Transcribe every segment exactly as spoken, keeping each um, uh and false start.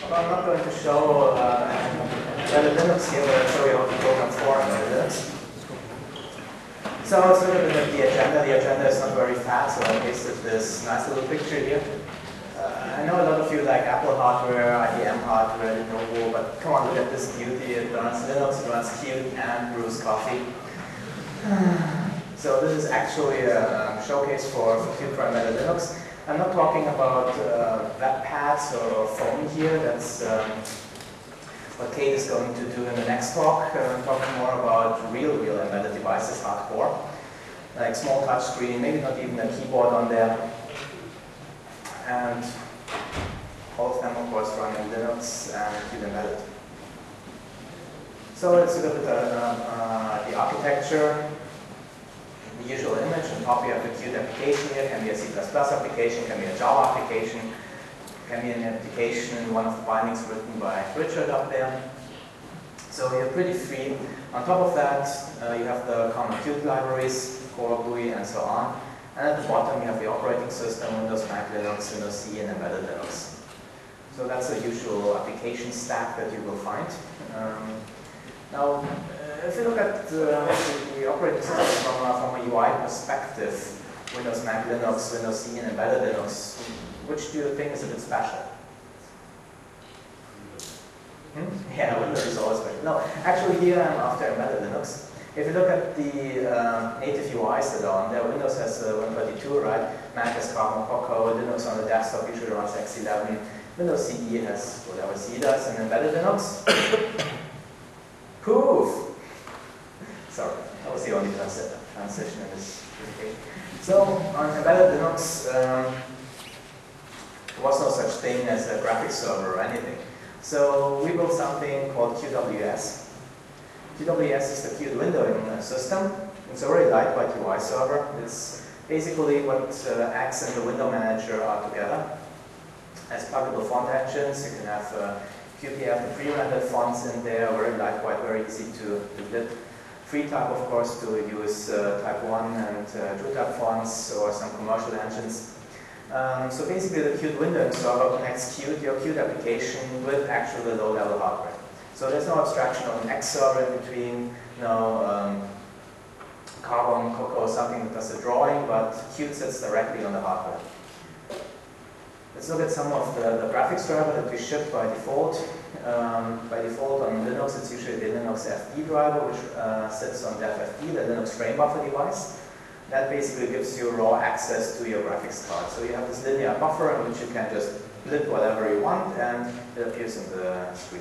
Well, I'm not going to show uh, embedded Linux here, but I'll show you how to program for embedded Linux. So let's look at the agenda. The agenda is not very fat, so I pasted this nice little picture here. Uh, I know a lot of you like Apple hardware, I B M hardware, Lenovo, but come on, look at this beauty. It runs Linux, it runs Qt, and brews coffee. So this is actually a showcase for, for Qt for embedded Linux. I'm not talking about uh, web pads or phone here. That's um, what Kate is going to do in the next talk. Uh, I'm talking more about real, real embedded devices, hardcore, like small touch screen, maybe not even a keyboard on there. And all of them, of course, run in Linux and Qt embedded. So let's look at the, uh, uh, the architecture. The usual image. On top you have the Qt application here. Can be a C plus plus application, can be a Java application, can be an application, one of the bindings written by Richard up there. So you're pretty free. On top of that, uh, you have the common Qt libraries, Core, G U I, and so on. And at the bottom, you have the operating system, Windows, Mac, Linux, Windows C, and embedded Linux. So that's the usual application stack that you will find. Um, now, uh, if you look at uh, the operating system from a, from a U I perspective, Windows, Mac, Linux, Windows C, and embedded Linux, which do you think is a bit special? Hmm? Yeah, Windows is always special. No, actually here I'm after embedded Linux. If you look at the uh, native U Is that are on there, Windows has uh, one thirty-two, right? Mac has Carbon Cocoa, Linux on the desktop usually runs X eleven, Windows C E has whatever C does, and embedded Linux. Poof! Sorry, that was the only trans transition in this presentation. So, on embedded Linux, um, there was no such thing as a graphics server or anything. So, we built something called Q W S. Q W S is the Qt windowing system. It's a very lightweight U I server. It's basically what uh, X and the window manager are together. As pluggable font engines, you can have uh, Q P F, the pre-rendered fonts in there, very lightweight, very easy to, to build. Free type, of course, to use uh, type one and uh, TrueType fonts or some commercial engines. Um, so basically, the Qt windowing server connects Qt, your Qt application, with actually low-level hardware. So there's no abstraction of an X server in between, no um, Carbon Cocoa, something that does the drawing, but Qt sits directly on the hardware. Let's look at some of the, the graphics driver that we ship by default. Um, by default on Linux, it's usually the Linux F D driver, which uh, sits on def F D, the Linux frame buffer device. That basically gives you raw access to your graphics card. So you have this linear buffer in which you can just blip whatever you want, and it appears in the screen.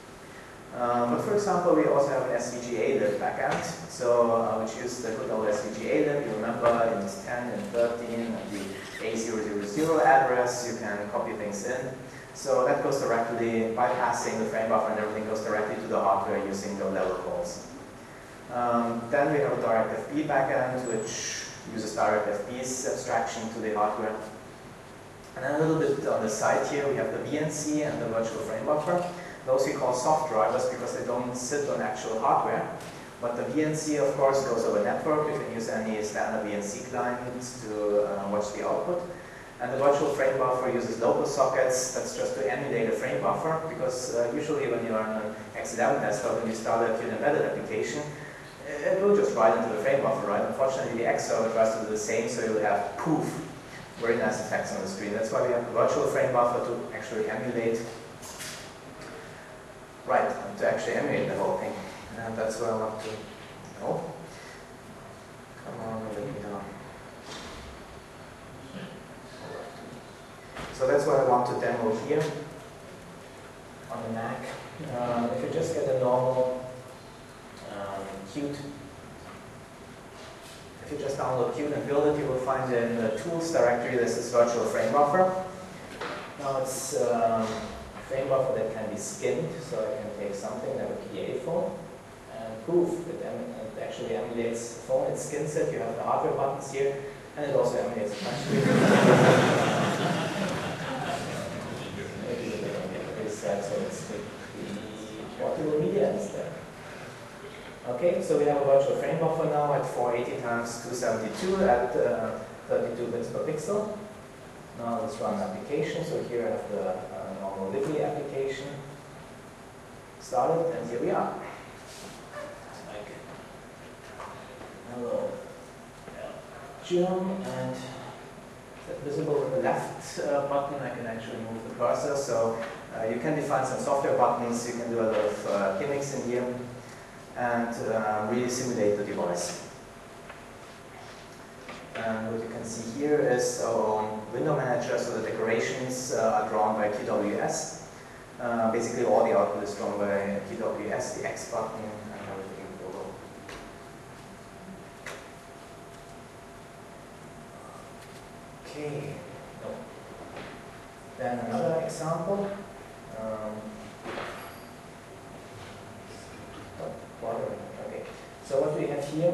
Um, but for example, we also have an S V G A lib backend, so uh, which uses the good old S V G A lib. You remember in ten and thirteen, and the A zero zero zero address, you can copy things in. So that goes directly, bypassing the frame buffer and everything, goes directly to the hardware using low-level calls. Um, then we have a DirectFB backend, which uses DirectFB's abstraction to the hardware. And then a little bit on the side here, we have the V N C and the virtual frame buffer. Those we call soft drivers because they don't sit on actual hardware. But the V N C, of course, goes over network. You can use any standard V N C clients to uh, watch the output. And the virtual frame buffer uses local sockets. That's just to emulate a frame buffer, because uh, usually when you're on an X eleven desktop and you start a Qt embedded application, it will just write into the frame buffer, right? Unfortunately, the X server tries to do the same, so you'll have poof, very nice effects on the screen. That's why we have the virtual frame buffer to actually emulate. Right, to actually emulate the whole thing. And that's where I want to go. Come on, let me know. So that's what I want to demo here on the Mac. Um, if you just get a normal um, Qt, if you just download Qt and build it, you will find in the tools directory this is virtual frame buffer. Now it's um, frame buffer that can be skinned, so I can take something like a P A phone, and poof, it, em it actually emulates the phone, it skins it, you have the hardware buttons here, and it also emulates the touch screen. Maybe a bit on the other side, so it's the, the portable media instead. Okay, so we have a virtual frame buffer now at four eighty times two seventy-two at uh, thirty-two bits per pixel. Now let's run the application. So here I have the uh, normal Libby application started, and here we are. Okay. Hello, Jim, and is that visible with the left uh, button? I can actually move the cursor. So uh, you can define some software buttons. You can do a lot of uh, gimmicks in here, and uh, really simulate the device. And what you can see here is our own window manager, so the decorations uh, are drawn by Q W S. Uh, basically all the output is drawn by Q W S, the X button, and everything below. Okay, no. Then another example. Um, oh, okay. So what we have here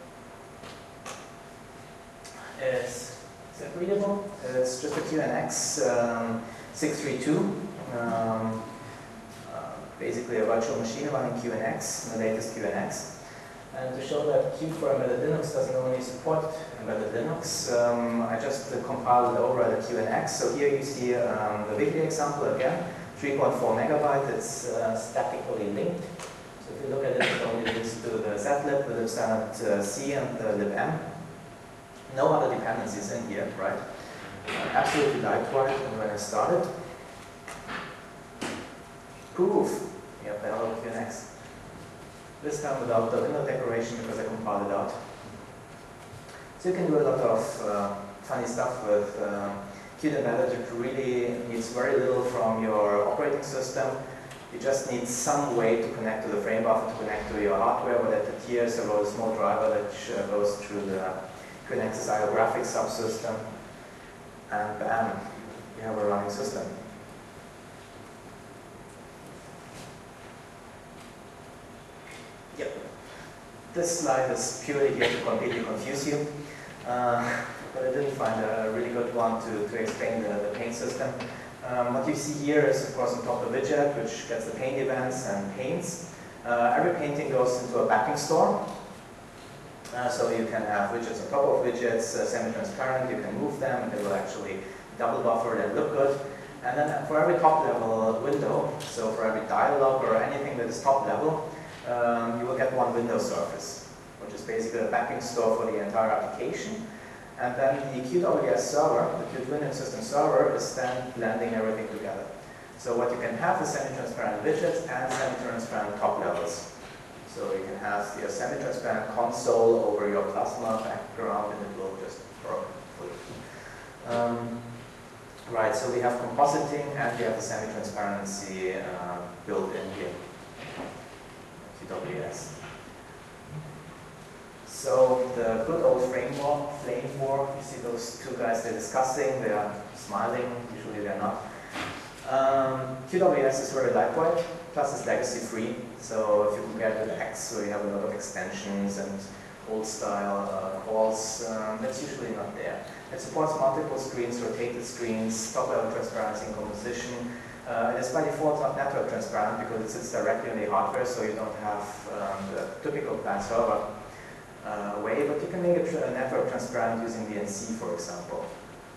is, is it readable? It's just a Q N X um, six three two, um, uh, basically a virtual machine running Q N X, the latest Q N X. And to show that Q for embedded Linux doesn't only support embedded Linux, um, I just uh, compiled it over at Q N X. So here you see um, the Wiki example again, three point four megabyte, it's uh, statically linked. So if you look at it, it only links to the zlib, the libstandard uh, C, and the libm. No other dependencies in here, right? Uh, absolutely lightweight, and when I started, proof, we have the hello Q N X. This time without the window decoration because I compiled it out. So you can do a lot of uh, funny stuff with uh, Qt Embedded. It really needs very little from your operating system. You just need some way to connect to the frame buffer, to connect to your hardware, whether at the tiers or a small driver that uh, goes through the Q N X's I O graphics subsystem, and bam, you have a running system. Yep. This slide is purely here to completely confuse you, uh, but I didn't find a really good one to, to explain the, the paint system. Um, what you see here is, of course, on top a widget which gets the paint events and paints. Uh, every painting goes into a backing store. Uh, so you can have widgets on top of widgets, uh, semi-transparent, you can move them, they will actually double buffer and look good. And then for every top level window, so for every dialog or anything that is top level, um, you will get one window surface, which is basically a backing store for the entire application. And then the Q W S server, the Qt Window System server, is then blending everything together. So what you can have is semi-transparent widgets and semi-transparent top levels. So you can have your semi-transparent console over your Plasma background, and it will just work fully. Um, right, so we have compositing and we have the semi-transparency uh, built in here, Q W S. So the good old flame war, flame war, you see those two guys they're discussing, they are smiling, usually they're not. Um, Q W S is very lightweight, plus it's legacy free. So if you compare it with X, where you have a lot of extensions and old style uh, calls, um, that's usually not there. It supports multiple screens, rotated screens, top level transparency and composition. Uh, it is by default not network transparent because it sits directly on the hardware, so you don't have um, the typical client server uh, way, but you can make it tra network transparent using D N C, for example.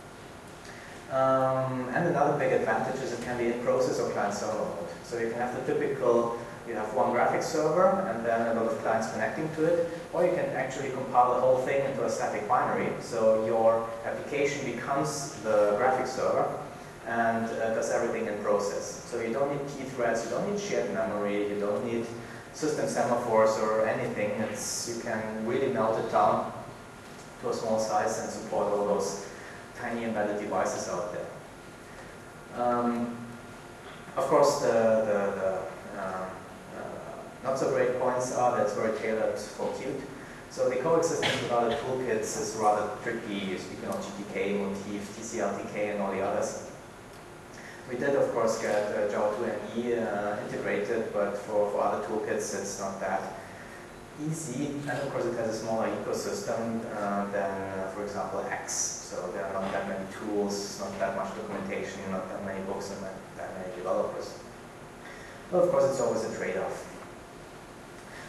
Um, and another big advantage is it can be in process or client server mode. So you can have the typical, you have one graphics server and then a lot of clients connecting to it, or you can actually compile the whole thing into a static binary. So your application becomes the graphics server and uh, does everything in process. So you don't need key threads, you don't need shared memory, you don't need system semaphores or anything. It's, you can really melt it down to a small size and support all those tiny embedded devices out there. Um, of course, the, the, the uh, uh, not so great points are that it's very tailored for Qt. So the coexistence with other toolkits is rather tricky, speaking of G T K, Motif, T C L T K, and all the others. We did, of course, get uh, Java two M E uh, integrated, but for, for other toolkits, it's not that easy. And of course, it has a smaller ecosystem uh, than, uh, for example, X. So there are not that many tools, not that much documentation, not that many books, and not that many developers. But of course, it's always a trade-off.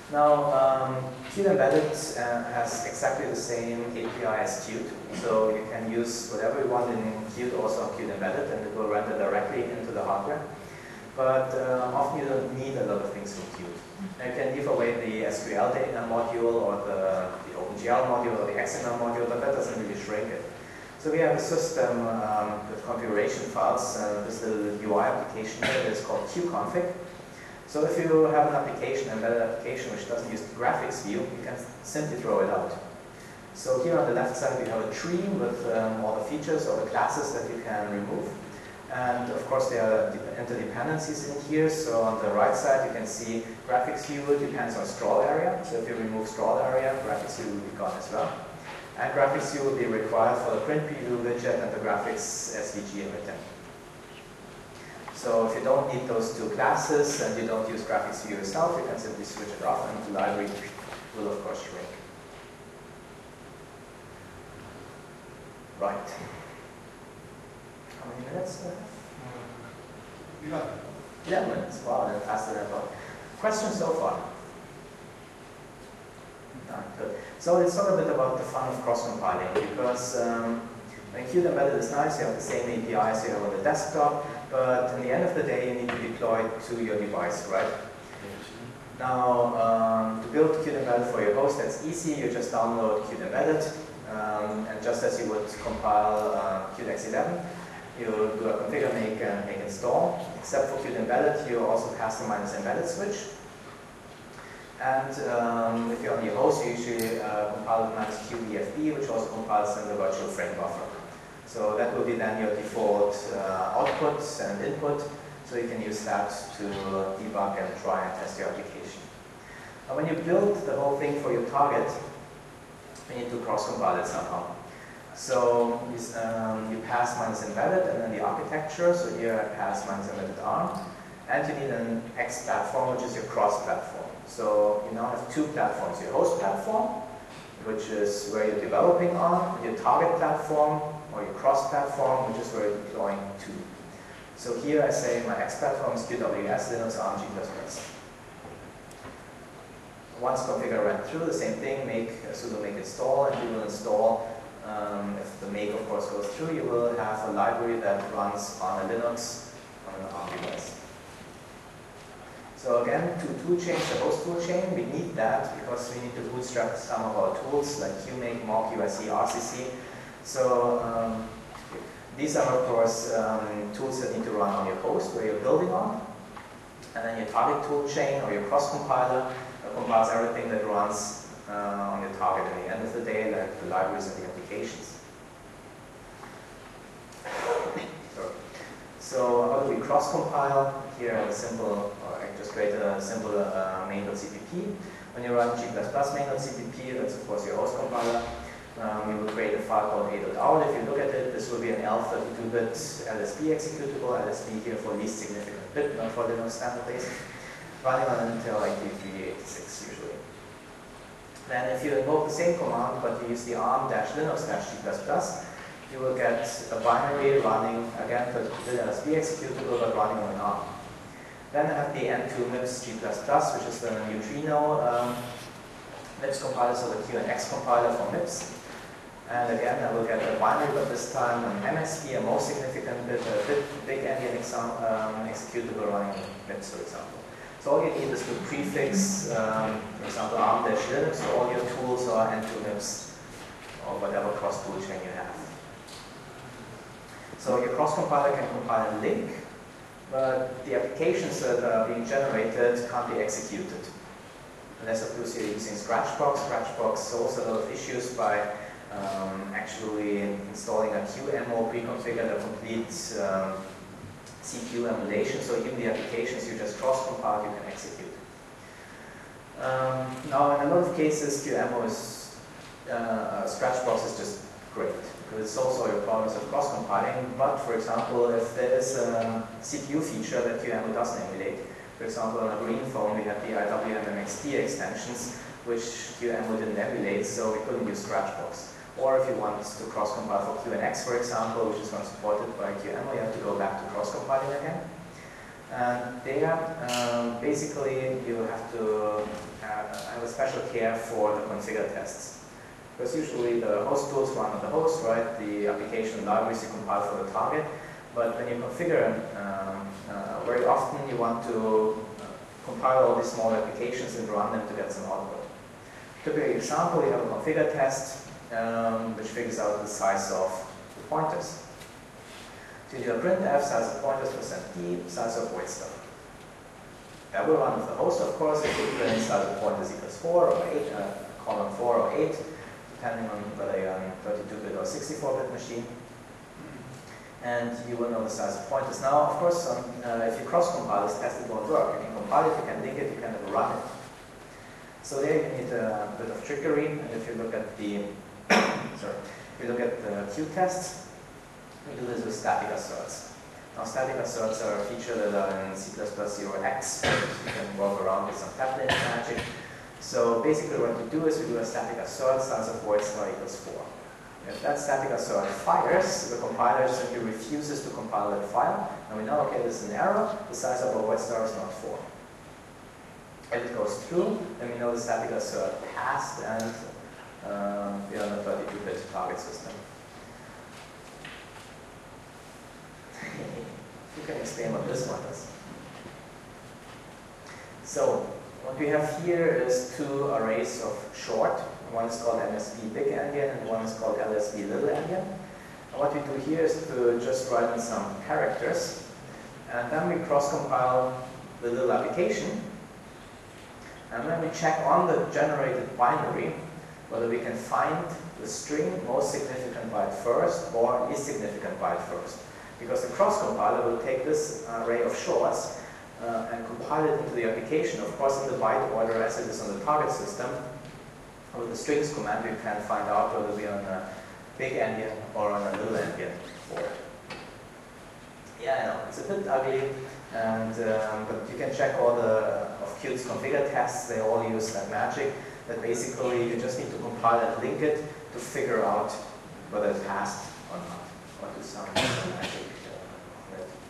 Now, um, Qt Embedded uh, has exactly the same A P I as Qt, so you can use whatever you want in Qt also on Qt Embedded, and it will render directly into the hardware. But uh, often you don't need a lot of things from Qt. And you can leave away the S Q L data module or the, the OpenGL module or the X M L module, but that doesn't really shrink it. So we have a system um, with configuration files. Uh, this little U I application here that is called qconfig. So if you have an application, an embedded application which doesn't use the graphics view, you can simply throw it out. So here on the left side we have a tree with um, all the features or the classes that you can remove. And of course there are interdependencies in here. So on the right side you can see graphics view depends on scroll area. So if you remove scroll area, graphics view will be gone as well. And graphics view will be required for the print preview widget and the graphics S V G emitter. So if you don't need those two classes and you don't use graphics view yourself, you can simply switch it off and the library will of course shrink. Right. How many minutes do I have? eleven. eleven minutes. Wow, that's faster than I thought. Questions so far? No, good. So let's talk a bit about the fun of cross-compiling, because um, when Qt Embedded is nice, you have the same A P Is you have on the desktop, but in the end of the day you need to deploy it to your device, right? Now, um, to build Qt Embedded for your host, that's easy. You just download Qt Embedded, um, and just as you would compile uh, Qt X eleven, you do a configure, make, and make install. Except for Qt Embedded, you also pass the minus embedded switch. And um, if you're on your host, you usually uh, compile with minus Q E F B, which also compiles in the virtual frame buffer. So that will be then your default uh, output and input. So you can use that to debug and try and test your application. Now, when you build the whole thing for your target, you need to cross-compile it somehow. So you, um, you pass minus embedded and then the architecture. So here I pass minus embedded ARM. And you need an X platform, which is your cross-platform. So you now have two platforms, your host platform, which is where you're developing on, and your target platform, or your cross-platform, which is where you're deploying to. So here I say my X platform is Q W S, Linux, ARM, G plus plus. Once configure ran through, the same thing, make sudo make install, and you will install, um, if the make of course goes through, you will have a library that runs on a Linux, on an ARM device. So again, to tool chain, the host tool chain, we need that because we need to bootstrap some of our tools like Qmake, mock, U I C, R C C. So um, these are of course um, tools that need to run on your host where you're building on. And then your target tool chain or your cross compiler uh, compiles everything that runs uh, on your target at the end of the day, like the libraries and the applications. Sorry. So how do we cross compile? Here I have a simple, or I just created a simple uh, main.cpp. When you run G plus plus main.cpp, that's of course your host compiler. Um, we will create a file called a.out. If you look at it, this will be an L thirty-two bit L S B executable. L S B here for least significant bit, not for Linux standard base. Running on Intel eighty-three eighty-six usually. Then if you invoke the same command, but you use the arm-linux-g plus plus, you will get a binary running, again, for the L S B executable, but running on ARM. Then I have the N two MIPS G plus plus, which is the neutrino um, MIPS compiler, so the Q N X compiler for MIPS. And again, I will get a binary, but this time an M S B, a most significant bit, a bit, big endian um, executable running MIPS, for example. So all you need is to prefix, um, for example, arm-linux to all your tools or N two MIPS or whatever cross tool chain you have. So your cross-compiler can compile a link, but the applications that are being generated can't be executed. Unless, of course, you're using Scratchbox. Scratchbox solves a lot of issues by um, actually installing a Q M O pre-configured, a complete um, C P U emulation, so even the applications you just cross-compile, you can execute. Um, now, in a lot of cases, Q M O is, uh, Scratchbox is just great, because it solves all your problems of cross-compiling. But, for example, if there is a C P U feature that Q M O doesn't emulate, for example, on a green phone, we had the I W M M X T extensions, which Q M O didn't emulate, so we couldn't use Scratchbox. Or if you want to cross-compile for Q N X, for example, which is not supported by Q M O, you have to go back to cross-compiling again. And there, um, basically, you have to have have a special care for the configure tests. Because usually the host tools run on the host, right? The application libraries you compile for the target. But when you configure, um, uh, very often you want to uh, compile all these small applications and run them to get some output. Typical example, you have a configure test um, which figures out the size of the pointers. So you do a printf, size of pointers percent d, size of void stuff. That will run with the host, of course. If you print size of pointers equals four or eight, uh, column four or eight, depending on whether you're on thirty-two bit or sixty-four bit machine. And you will know the size of pointers. Now, of course, um, uh, if you cross-compile this test, it won't work. You can compile it, you can link it, you can never run it. So there you need a bit of trickery. And if you look at the, sorry, if you look at the Q-test, we do this with static asserts. Now, static asserts are a feature that are in C plus plus zero x. You can work around with some tablet magic. So basically what we do is we do a static assert, size of void star equals four. If that static assert fires, the compiler simply refuses to compile that file, and we know, okay, this is an error, the size of our void star is not four. If it goes through, then we know the static assert passed, and um, we are on a thirty-two bit target system. You can explain what this one is. So, what we have here is two arrays of short. One is called M S B big endian and one is called L S B little endian. And what we do here is to just write in some characters, and then we cross-compile the little application, and then we check on the generated binary whether we can find the string most significant byte first or is significant byte first. Because the cross-compiler will take this array of shorts uh, and compile it into the application, of course in the byte order as it is on the target system. With the strings command, we can find out whether we are on a big endian or on a little endian board. Yeah, I know, it's a bit ugly, and um, but you can check all the of Qt's configure tests. They all use that magic. That basically you just need to compile and link it to figure out whether it passed or not, or do some magic on it.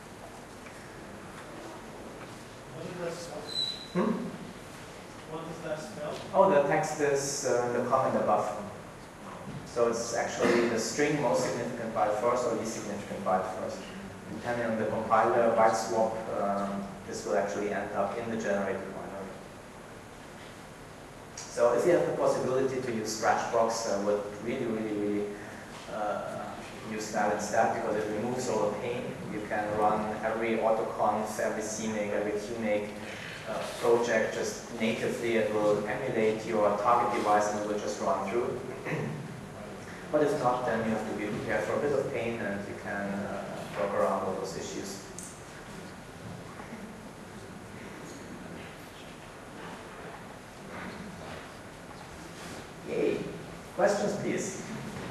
What does that spell? Hmm? What does that spell? Oh, the text is uh, the comment above. So it's actually the string most significant byte first or least significant byte first. Depending on the compiler byte swap, um, this will actually end up in the generated binary. So if you have the possibility to use Scratchbox, I would really, really, really uh, use that instead, because it removes all the pain. You can run every autoconf, every C make, every Q make Uh, project just natively. It will emulate your target device and it will just run through. But if not, then you have to be prepared for a bit of pain, and you can uh, work around all those issues. Yay! Questions, please?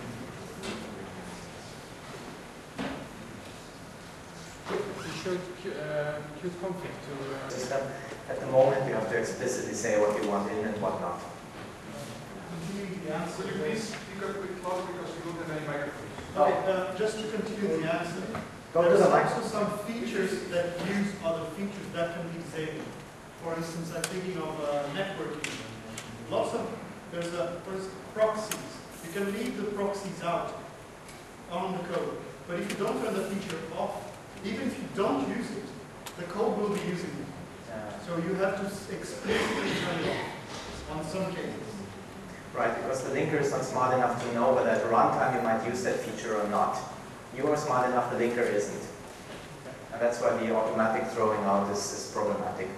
You showed uh, Qt-config to uh, System. At the moment, you have to explicitly say what you want in and what not. Continue the answer. Could you please speak up a bit closer because we don't have any microphones? Okay, uh, just to continue the answer. Go to There's the mic. also some features that use other features that can be disabled. For instance, I'm thinking of uh, networking. Lots of, there's a, first proxies. You can leave the proxies out on the code. But if you don't turn the feature off, even if you don't use it, the code will be using it. So you have to explicitly turn it off on some cases. Right, because the linker is not smart enough to know whether at runtime you might use that feature or not. You are smart enough, the linker isn't. And that's why the automatic throwing out is, is problematic.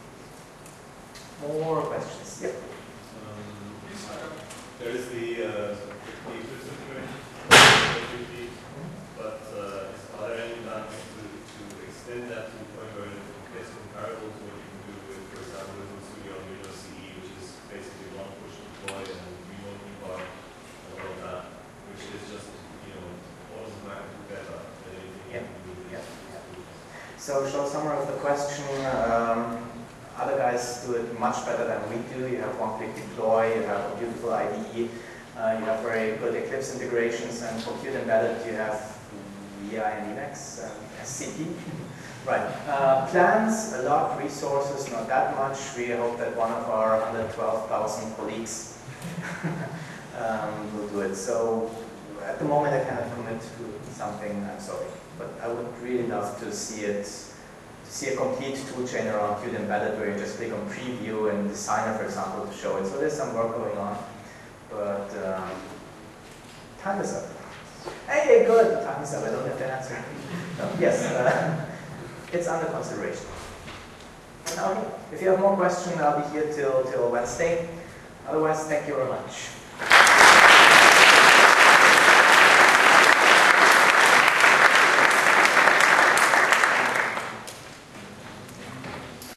More questions? Yep. Um, there is the uh, the Eclipse integration, but uh, are there any plans to, to extend that to the point where it's comparable to what you can do with, for example, Visual Studio on Windows C E, which is basically one push deploy and remote debug and all of that, which is just, you know, orders of magnitude better than anything Yeah. you can do with Yeah. this. So, short summary of the question. Um, other guys do it much better than we do. You have one-click deploy, you have a beautiful I D E, uh, you have very good Eclipse integrations, and for Qt Embedded you have V I and Emacs, um, S C P. Right. Uh, plans, a lot, resources, not that much. We hope that one of our one hundred twelve thousand colleagues um, will do it. So at the moment I cannot commit to something, I'm sorry. But I would really love to see it, to see a complete toolchain around Qt Embedded where you just click on preview and Designer, for example, to show it. So there's some work going on. But um, time is up. Hey, good, time is up. I don't have to answer. No, yes, uh, it's under consideration. Okay, if you have more questions, I'll be here till, till Wednesday. Otherwise, thank you very much.